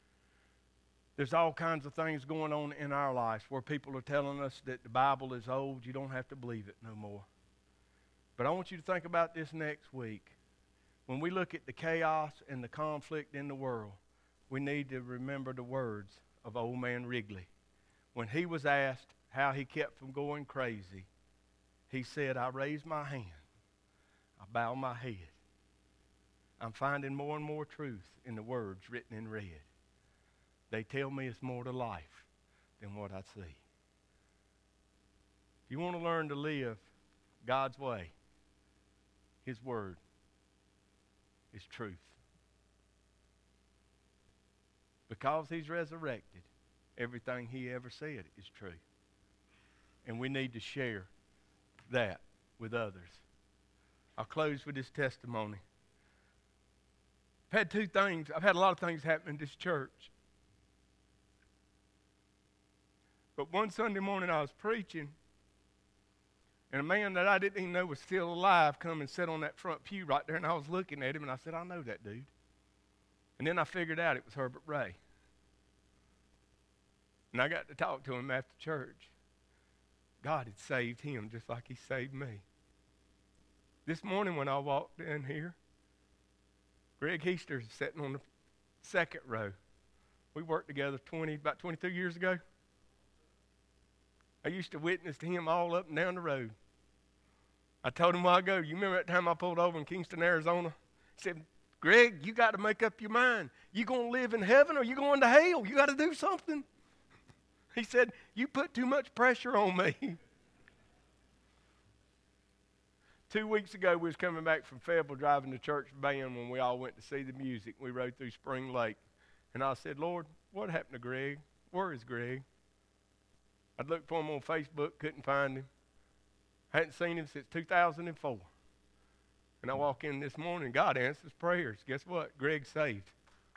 There's all kinds of things going on in our lives where people are telling us that the Bible is old. You don't have to believe it no more. But I want you to think about this next week. When we look at the chaos and the conflict in the world, we need to remember the words of old man Wrigley. When he was asked how he kept from going crazy, he said, I raise my hand, I bow my head. I'm finding more and more truth in the words written in red. They tell me it's more to life than what I see. If you want to learn to live God's way, his word is truth. Because he's resurrected, everything he ever said is true. And we need to share that with others. I'll close with this testimony. I've had two things. I've had a lot of things happen in this church. But one Sunday morning I was preaching, and a man that I didn't even know was still alive come and sat on that front pew right there, and I was looking at him, and I said, I know that dude. And then I figured out it was Herbert Ray. And I got to talk to him after church. God had saved him just like he saved me. This morning when I walked in here, Greg Heaster's sitting on the second row. We worked together twenty, about twenty-two years ago. I used to witness to him all up and down the road. I told him a while ago, you remember that time I pulled over in Kingston, Arizona? He said, Greg, you got to make up your mind. You going to live in heaven or you going to hell? You got to do something. He said, you put too much pressure on me. Two weeks ago, we was coming back from Fayetteville driving the church band when we all went to see the music. We rode through Spring Lake. And I said, Lord, what happened to Greg? Where is Greg? I'd looked for him on Facebook, couldn't find him. Hadn't seen him since two thousand four. And I walk in this morning, God answers prayers. Guess what? Greg's saved.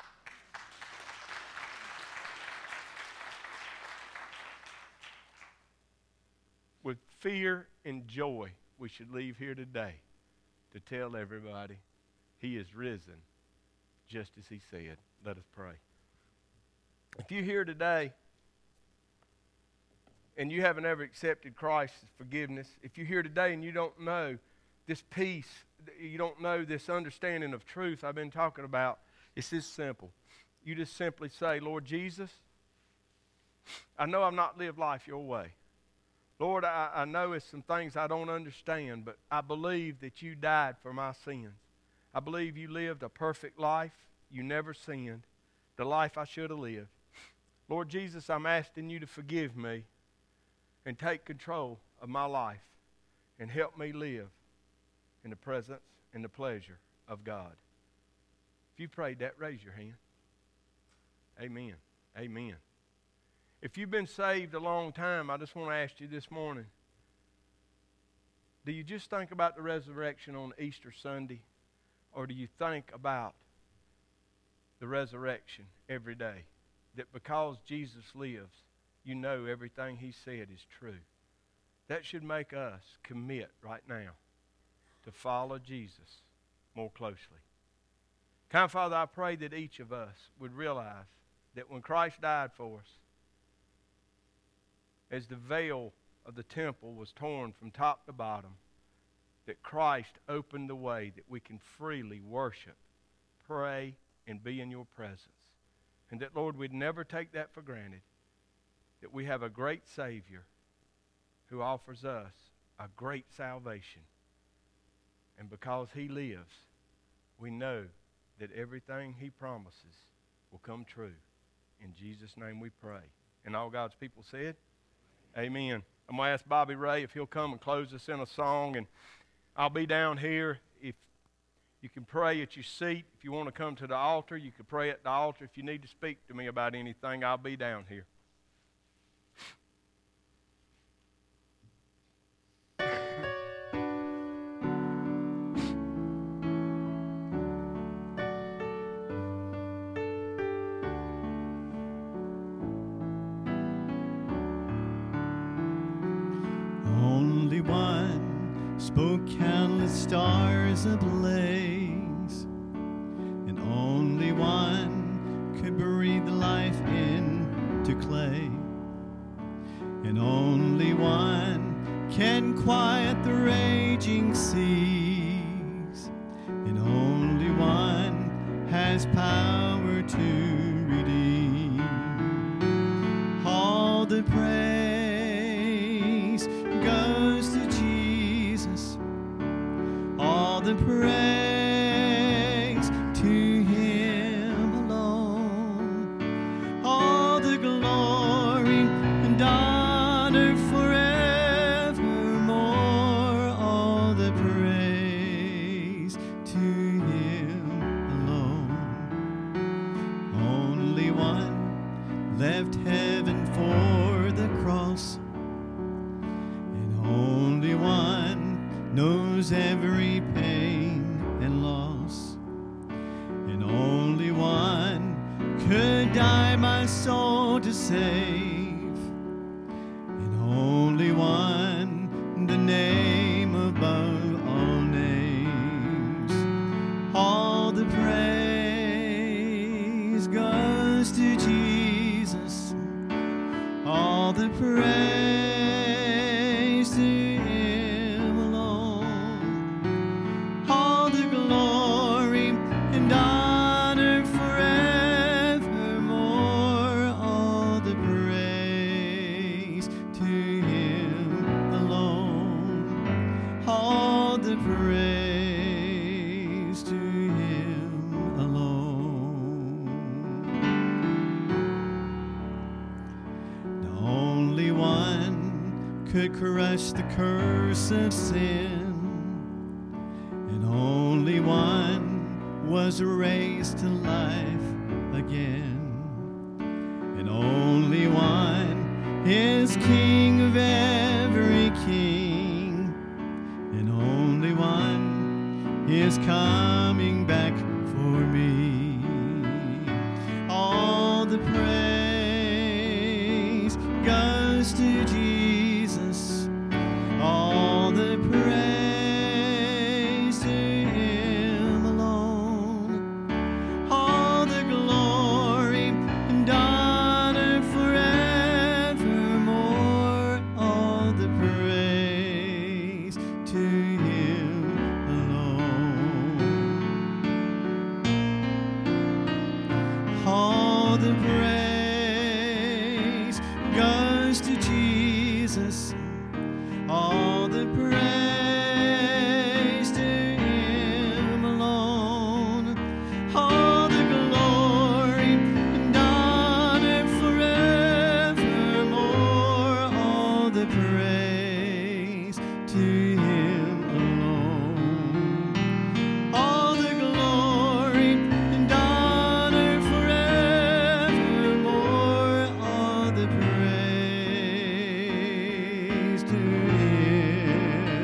With fear and joy, we should leave here today to tell everybody he is risen just as he said. Let us pray. If you're here today and you haven't ever accepted Christ's forgiveness, if you're here today and you don't know this peace, you don't know this understanding of truth I've been talking about, it's this simple. You just simply say, Lord Jesus, I know I've not lived life your way. Lord, I, I know it's some things I don't understand, but I believe that you died for my sins. I believe you lived a perfect life. You never sinned, the life I should have lived. Lord Jesus, I'm asking you to forgive me and take control of my life and help me live in the presence and the pleasure of God. If you prayed that, raise your hand. Amen. Amen. If you've been saved a long time, I just want to ask you this morning, Do you just think about the resurrection on Easter Sunday? Or do you think about the resurrection every day? That because Jesus lives, you know everything He said is true. That should make us commit right now to follow Jesus more closely. Kind Father, I pray that each of us would realize that when Christ died for us, as the veil of the temple was torn from top to bottom, that Christ opened the way that we can freely worship, pray, and be in your presence. And that, Lord, we'd never take that for granted, that we have a great Savior who offers us a great salvation. And because He lives, we know that everything He promises will come true. In Jesus' name we pray. And all God's people said, amen. I'm going to ask Bobby Ray if he'll come and close us in a song. And I'll be down here. If you can pray at your seat. If you want to come to the altar, you can pray at the altar. If you need to speak to me about anything, I'll be down here. Only one spoke countless stars ablaze, and only one could breathe life into clay, and only one can quiet the raging seas, and only one has power to redeem. All the praise goes to Jesus, all the praise to Him alone, all the glory and honor forevermore, all the praise to Him alone. Only one left heaven for the cross, only one knows every pain and loss, and only one could die my soul to save, and only one, the name above all names. All the praise goes to Jesus, all the praise to Him alone, all the glory and honor forevermore, all the praise to Him alone, all the praise to Him alone. The only one could crush the curse of sin, and only one was raised to life again, and only one is King of every king, and only one is coming back for me. All the praise goes to Jesus, all the praise to Him alone, all the glory and honor forevermore, all the praise to Him alone, all the praise goes to Jesus, all the praise to Him alone, all the glory and honor forevermore, all the praise to Him alone, all the glory and honor forevermore, all the praise to Him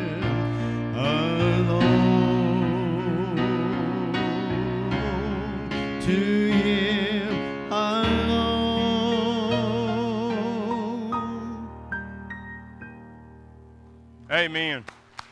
Him alone. Amen.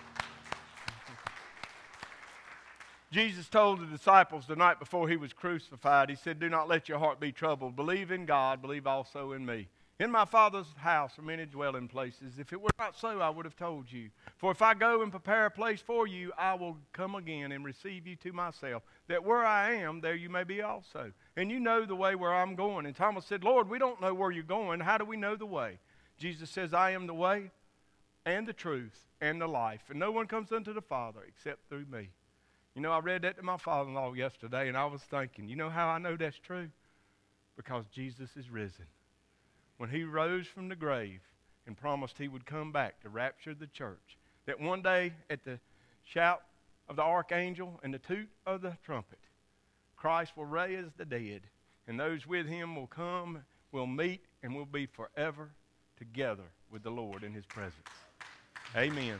Jesus told the disciples the night before he was crucified, he said, do not let your heart be troubled. Believe in God, believe also in me. In my Father's house are many dwelling places. If it were not so, I would have told you. For if I go and prepare a place for you, I will come again and receive you to myself, that where I am, there you may be also. And you know the way where I'm going. And Thomas said, Lord, we don't know where you're going. How do we know the way? Jesus says, I am the way and the truth and the life. And no one comes unto the Father except through me. You know, I read that to my father-in-law yesterday, and I was thinking, you know how I know that's true? Because Jesus is risen. When he rose from the grave and promised he would come back to rapture the church, that one day at the shout of the archangel and the toot of the trumpet, Christ will raise the dead, and those with him will come, will meet, and will be forever together with the Lord in his presence. Amen.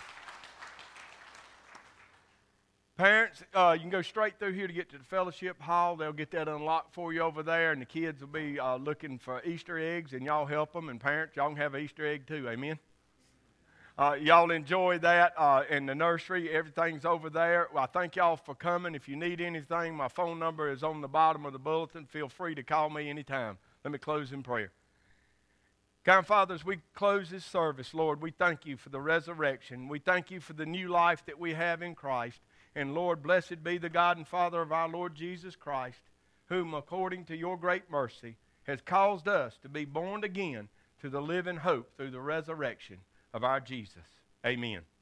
Parents, uh, you can go straight through here to get to the fellowship hall. They'll get that unlocked for you over there, and the kids will be uh, looking for Easter eggs, and y'all help them. And parents, y'all can have an Easter egg too. Amen. Uh, y'all enjoy that uh, in the nursery. Everything's over there. Well, I thank y'all for coming. If you need anything, my phone number is on the bottom of the bulletin. Feel free to call me anytime. Let me close in prayer. Kind Father, as we close this service, Lord, we thank you for the resurrection. We thank you for the new life that we have in Christ. And Lord, blessed be the God and Father of our Lord Jesus Christ, whom according to your great mercy has caused us to be born again to the living hope through the resurrection of our Jesus. Amen.